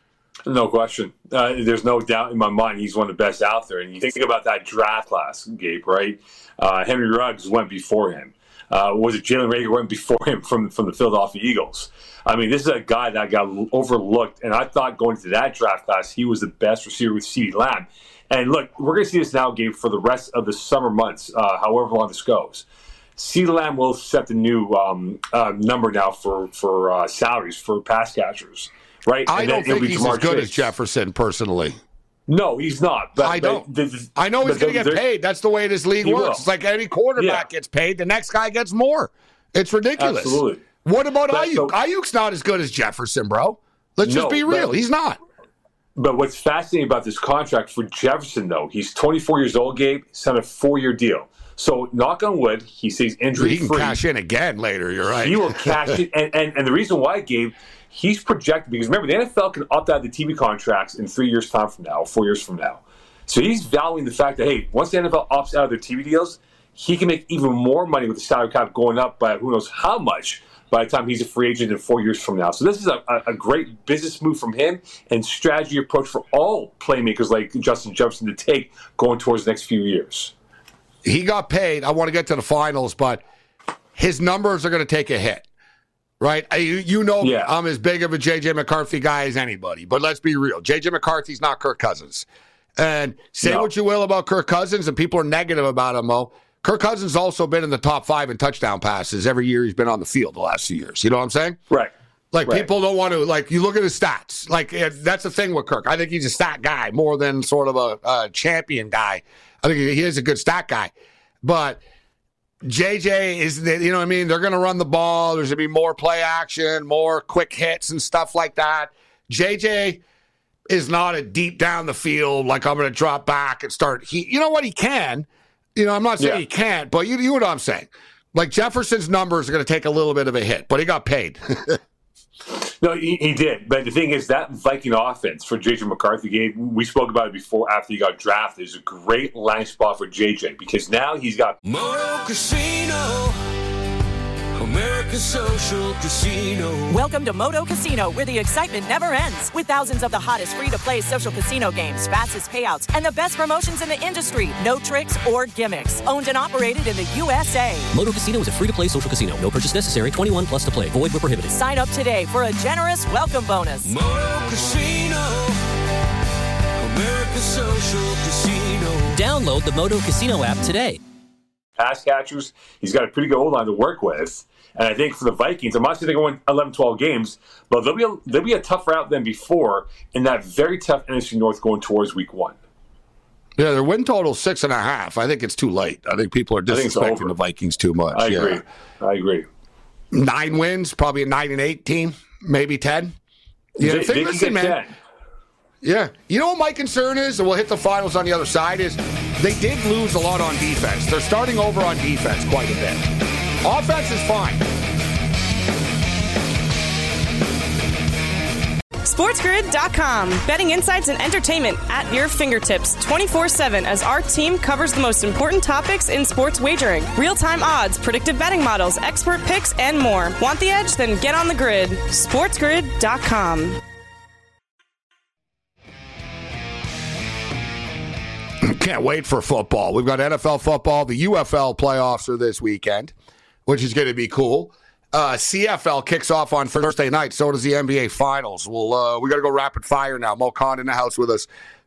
No question. Uh, there's no doubt in my mind he's one of the best out there. And you think about that draft class, Gabe, right? Uh, Henry Ruggs went before him. Uh, was it Jalen Reagor went before him from, from the Philadelphia Eagles? I mean, this is a guy that got overlooked, and I thought going to that draft class, he was the best receiver with CeeDee Lamb. And look, we're going to see this now, Gabe, for the rest of the summer months, uh, however long this goes. CeeDee Lamb will set the new um, uh, number now for, for uh, salaries for pass catchers, right? I and don't think he's Jamar as good Chase. as Jefferson, personally. No, he's not. But, I don't. But the, the, I know he's going to get paid. That's the way this league works. Will. It's like any quarterback yeah. gets paid, the next guy gets more. It's ridiculous. Absolutely. What about but, Ayuk? so, Ayuk's not as good as Jefferson, bro. Let's no, just be real. But, he's not. But what's fascinating about this contract for Jefferson, though, he's twenty-four years old, Gabe, signed a four-year deal. So, knock on wood, he stays injury-free. He can cash in again later, you're right. He will cash in. And, and, and the reason why, Gabe, he's projected, because remember, the N F L can opt out of the T V contracts in three years' time from now, or four years from now. So he's valuing the fact that, hey, once the N F L opts out of their T V deals, he can make even more money with the salary cap going up by who knows how much by the time he's a free agent in four years from now. So this is a, a great business move from him and strategy approach for all playmakers like Justin Jefferson to take going towards the next few years. He got paid. I want to get to the finals, but his numbers are going to take a hit, right? You, you know yeah. I'm as big of a J J McCarthy guy as anybody, but let's be real. J J McCarthy's not Kirk Cousins. And say no. what you will about Kirk Cousins, and people are negative about him, Mo. Kirk Cousins also been in the top five in touchdown passes every year he's been on the field the last few years. You know what I'm saying? Right. Like, right. people don't want to, like, you look at his stats. Like, that's the thing with Kirk. I think he's a stat guy more than sort of a, a champion guy. I think he is a good stat guy. But J J is, you know what I mean? They're going to run the ball. There's going to be more play action, more quick hits and stuff like that. J J is not a deep down the field, like I'm going to drop back and start. He, you know what? He can. You know, I'm not saying yeah. he can't, but you, you know what I'm saying. Like, Jefferson's numbers are going to take a little bit of a hit, but he got paid. No, he, he did. But the thing is, that Viking offense for J J McCarthy, Gabe, we spoke about it before after he got drafted, is a great line spot for J J because now he's got Moto Casino, America's Social Casino. Welcome to Moto Casino, where the excitement never ends. With thousands of the hottest free-to-play social casino games, fastest payouts, and the best promotions in the industry. No tricks or gimmicks. Owned and operated in the U S A. Moto Casino is a free-to-play social casino. No purchase necessary. twenty-one plus to play. Void where prohibited. Sign up today for a generous welcome bonus. Moto Casino, America's Social Casino. Download the Moto Casino app today. Pass catchers, he's got a pretty good O-line to work with. And I think for the Vikings, I'm not saying they're going eleven, twelve games, but they'll be a, they'll be a tougher out than before in that very tough N F C North going towards week one. Yeah, their win total is six and a half. I think it's too late. I think people are disrespecting the Vikings too much. I yeah. agree. I agree. Nine wins, probably a nine and eight team, maybe ten. Yeah, they, they listen, man. ten. Yeah. You know what my concern is, and we'll hit the finals on the other side, is they did lose a lot on defense. They're starting over on defense quite a bit. Offense is fine. SportsGrid dot com. Betting insights and entertainment at your fingertips twenty-four seven as our team covers the most important topics in sports wagering. Real-time odds, predictive betting models, expert picks, and more. Want the edge? Then get on the grid. SportsGrid dot com. Can't wait for football. We've got N F L football. The U F L playoffs are this weekend, which is going to be cool. Uh, C F L kicks off on Thursday night. So does the N B A Finals. We'll, uh, we got to go rapid fire now. Mo Khan in the house with us.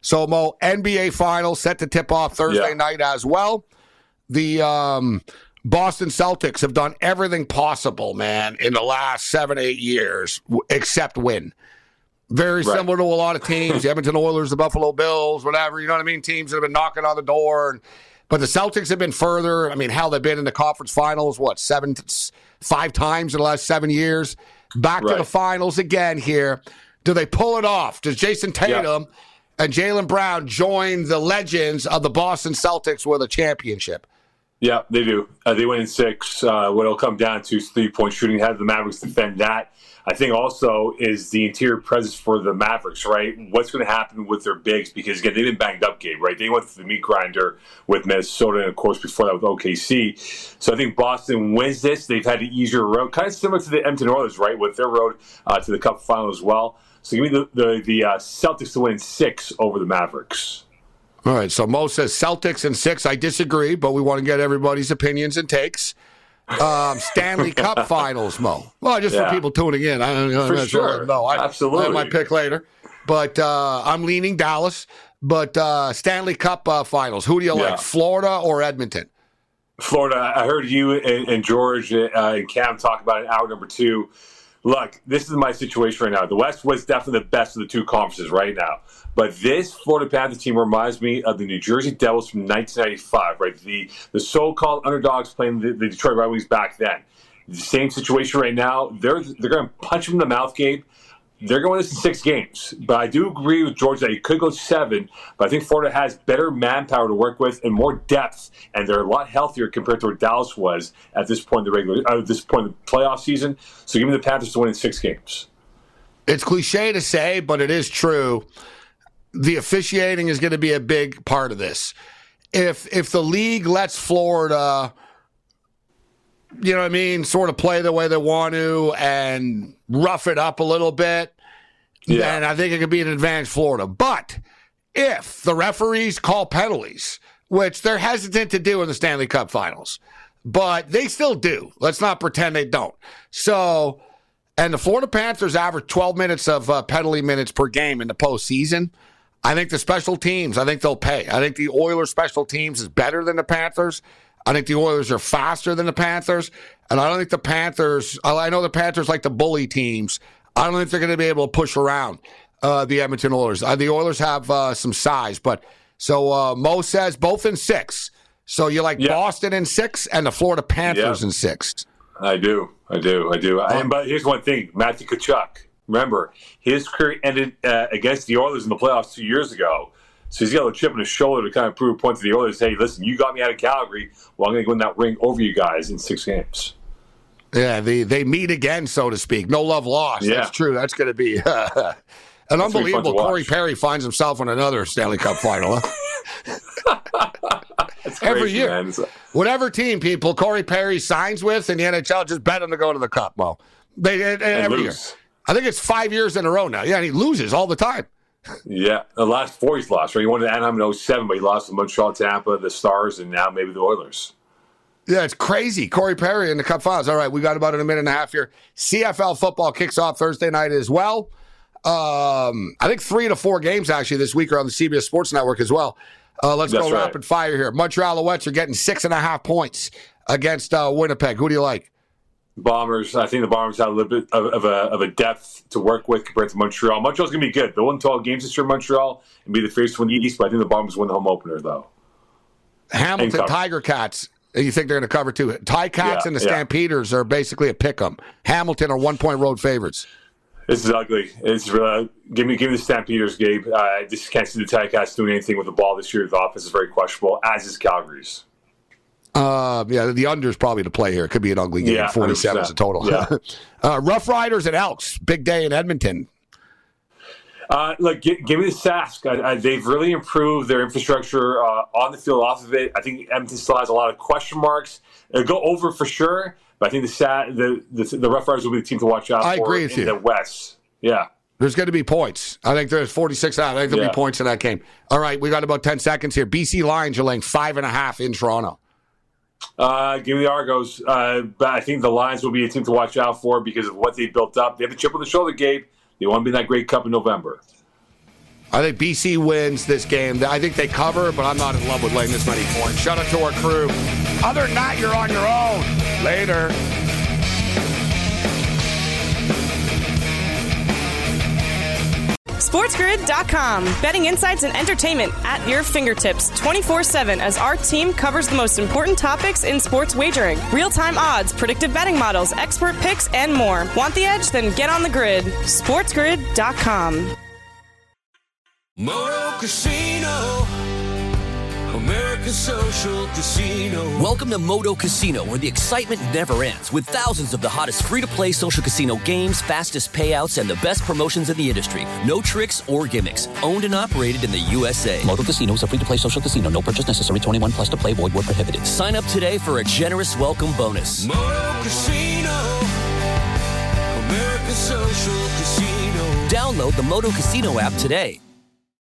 So, Mo, N B A Finals set to tip off Thursday Yeah. night as well. The um, Boston Celtics have done everything possible, man, in the last seven, eight years, w- except win. Very Right. similar to a lot of teams, the Edmonton Oilers, the Buffalo Bills, whatever, you know what I mean? Teams that have been knocking on the door. And, but the Celtics have been further. I mean, hell, they've been in the conference finals, what, seven, five times in the last seven years? Back to Right. the finals again here. Do they pull it off? Does Jason Tatum Yeah. and Jaylen Brown join the legends of the Boston Celtics with a championship? Yeah, they do. Uh, they win in six. Uh, what it'll come down to is three-point shooting. How do the Mavericks defend that? I think also is the interior presence for the Mavericks, right? What's going to happen with their bigs? Because, again, they've been banged up, Gabe, right? They went through the meat grinder with Minnesota and, of course, before that with O K C. So I think Boston wins this. They've had an easier road, kind of similar to the Edmonton Oilers, right, with their road uh, to the Cup final as well. So give me the, the, the uh, Celtics to win in six over the Mavericks. All right, so Mo says Celtics in six. I disagree, but we want to get everybody's opinions and takes. Um, Stanley Cup Finals, Mo. Well, just Yeah. for people tuning in. I don't know. For that's sure. right. No, I, Absolutely. I have my pick later. But uh, I'm leaning Dallas. But uh, Stanley Cup uh, Finals, who do you Yeah. like, Florida or Edmonton? Florida, I heard you and, and George uh, and Cam talk about it in hour number two. Look, this is my situation right now. The West was definitely the best of the two conferences right now. But this Florida Panthers team reminds me of the New Jersey Devils from nineteen ninety-five, right? The the so-called underdogs playing the, the Detroit Red Wings back then. The same situation right now. They're they're going to punch them in the mouth, Gabe. They're going to six games. But I do agree with George that it could go seven. But I think Florida has better manpower to work with and more depth, and they're a lot healthier compared to where Dallas was at this point in the regular, uh, at this point in the playoff season. So give me the Panthers to win in six games. It's cliche to say, but it is true. The officiating is going to be a big part of this. If if the league lets Florida, you know what I mean, sort of play the way they want to and rough it up a little bit, Yeah. then I think it could be an advantage Florida. But if the referees call penalties, which they're hesitant to do in the Stanley Cup Finals, but they still do. Let's not pretend they don't. So, and the Florida Panthers average twelve minutes of uh, penalty minutes per game in the postseason. I think the special teams, I think they'll pay. I think the Oilers' special teams is better than the Panthers. I think the Oilers are faster than the Panthers. And I don't think the Panthers, I know the Panthers like to bully teams. I don't think they're going to be able to push around uh, the Edmonton Oilers. Uh, the Oilers have uh, some size. But so uh, Mo says both in six. So you like Yeah. Boston in six and the Florida Panthers Yeah. in six. I do. I do. I do. I, but here's one thing. Matthew Tkachuk. Remember, his career ended uh, against the Oilers in the playoffs two years ago. So he's got a chip on his shoulder to kind of prove a point to the Oilers. Hey, listen, you got me out of Calgary. Well, I'm going to win that ring over you guys in six games. Yeah, they, they meet again, so to speak. No love lost. Yeah. That's true. That's going to be uh, an That's gonna be fun unbelievable. to watch. Corey Perry finds himself in another Stanley Cup final. Huh? That's Every crazy, year. man. It's- Whatever team, people, Corey Perry signs with in the N H L, just bet him to go to the Cup, Mo. They, they- every year. lose. I think it's five years in a row now. Yeah, and he loses all the time. Yeah, the last four he's lost. Right, he won to Anaheim in oh seven, but he lost to Montreal, Tampa, the Stars, and now maybe the Oilers. Yeah, it's crazy. Corey Perry in the Cup Finals. All right, we got about in a minute and a half here. C F L football kicks off Thursday night as well. Um, I think three to four games actually this week are on the C B S Sports Network as well. Uh, let's That's go right. rapid fire here. Montreal Alouettes are getting six and a half points against uh, Winnipeg. Who do you like? Bombers. I think the Bombers have a little bit of, of, a, of a depth to work with compared to Montreal. Montreal's going to be good. They'll win twelve games this year, Montreal, and be the favorites to win the East, but I think the Bombers win the home opener, though. Hamilton cover. Tiger Cats. You think they're going to cover too? Tie Cats Yeah, and the yeah. Stampeders are basically a pick 'em. Hamilton are one point road favorites. This is ugly. It's uh, give me give me the Stampeders, Gabe. Uh, I just can't see the Ticats doing anything with the ball this year. The offense is very questionable, as is Calgary's. Uh, yeah, the under is probably the play here. It could be an ugly game. Yeah, forty-seven is the total. Yeah. uh, Rough Riders and Elks. Big day in Edmonton. Uh, look, give, give me the Sask. I, I, they've really improved their infrastructure uh, on the field, off of it. I think Edmonton still has a lot of question marks. It'll go over for sure, but I think the Sa- the, the the Rough Riders will be the team to watch out I for agree with in you. the West. Yeah. There's going to be points. I think there's forty-six out. I think there'll Yeah. be points in that game. All right, we got about ten seconds here. B C Lions are laying five and a half in Toronto. Uh, give me the Argos. Uh, but I think the Lions will be a team to watch out for because of what they built up. They have a chip on the shoulder, Gabe. They want to be in that Great Cup in November. I think B C wins this game. I think they cover, but I'm not in love with laying this many points. Shout out to our crew. Other than that, you're on your own. Later. SportsGrid dot com. Betting insights and entertainment at your fingertips twenty-four seven as our team covers the most important topics in sports wagering. Real-time odds, predictive betting models, expert picks, and more. Want the edge? Then get on the grid. SportsGrid dot com. Moto Casino, America's Social Casino. Welcome to Moto Casino, where the excitement never ends, with thousands of the hottest free-to-play social casino games, fastest payouts, and the best promotions in the industry. No tricks or gimmicks. Owned and operated in the U S A. Moto Casino is a free-to-play social casino. No purchase necessary. twenty-one plus to play. Void where prohibited. Sign up today for a generous welcome bonus. Moto Casino, America's Social Casino. Download the Moto Casino app today.